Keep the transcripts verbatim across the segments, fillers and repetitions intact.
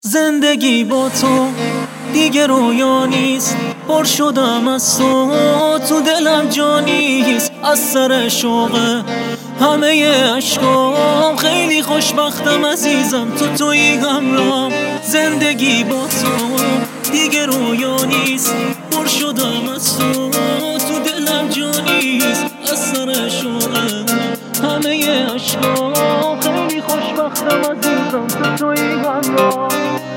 زندگی با تو دیگه رویا نیست، پر شدم از تو، تو دلم جا نیست. از سر شوق همه عشقام خیلی خوشبختم عزیزم، تو تویی همراهم. زندگی با تو دیگه رویا نیست، پر شدم از تو، تو دلم جا نیست. از سر شوق همه عشقام خیلی خوشبختم عزیزم، تو تویی همراهم.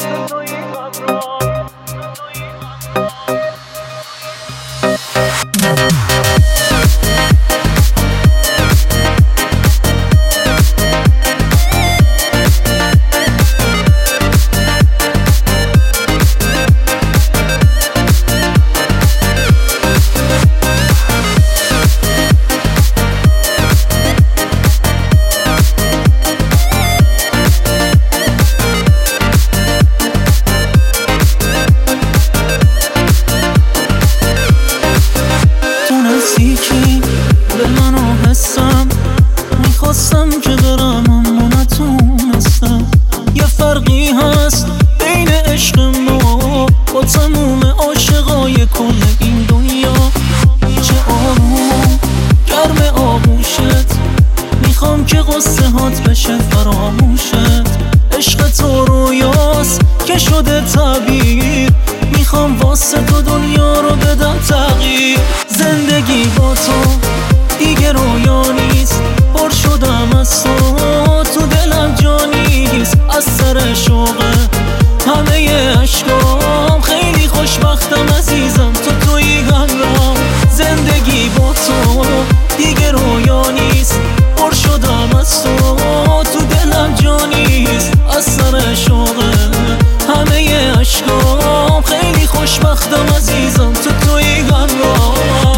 به منو حسم میخواستم که برم اما نتونستم. یه فرقی هست بین عشق ما با تموم عاشقای کل این دنیا. چه آروم گرم آغوشت، میخوام که قصه هات بشه فراموشت. عشق تو رویاست که شده تعبیر، میخوام واسه تو دنیا رو بدم تغییر. زندگی با تو دیگه رویا نیست، پر شدم از تو، تو دلم جا نیست. از سر شوق همه عشقام خیلی خوشبختم عزیزم، تو تویی همراهم. زندگی با تو دیگه رویا نیست، پر شدم از تو، تو دلم جا نیست. از سر شوق همه عشقام خیلی خوشبختم عزیزم، تو تویی همراهم.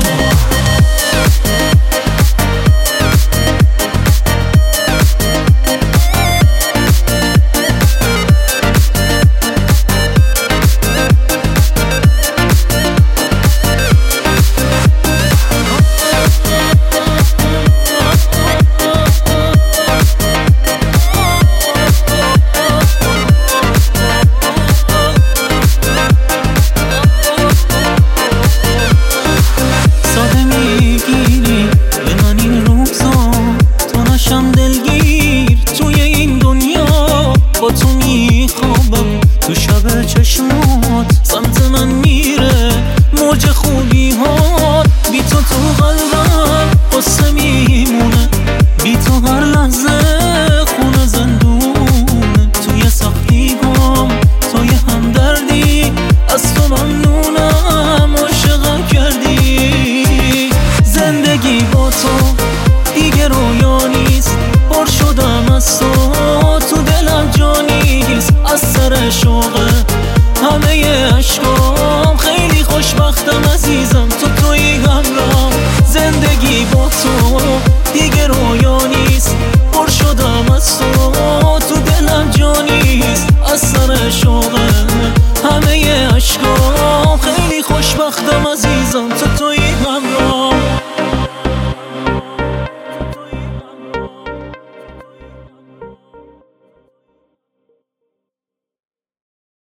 با تو میخوابم تو شب چشمات، سمت من میره موج خوبی ها. بی تو تو قلبم قصه میمونه، بی تو هر لحظه خونه زندونه. توی سختیگام توی همدردی، از تو ممنونم عاشقم کردی. زندگی با تو دیگه رویا نیست، پر شدم از تو، تو دلم جا نیست. از سر شوق همه عشقام خیلی خوشبختم عزیزم، تو تویی همراهم. زندگی با تو دیگه رویا نیست، پر شدم از تو، تو دلم جا نیست. از سر شوق همه عشقام خیلی خوشبختم عزیزم.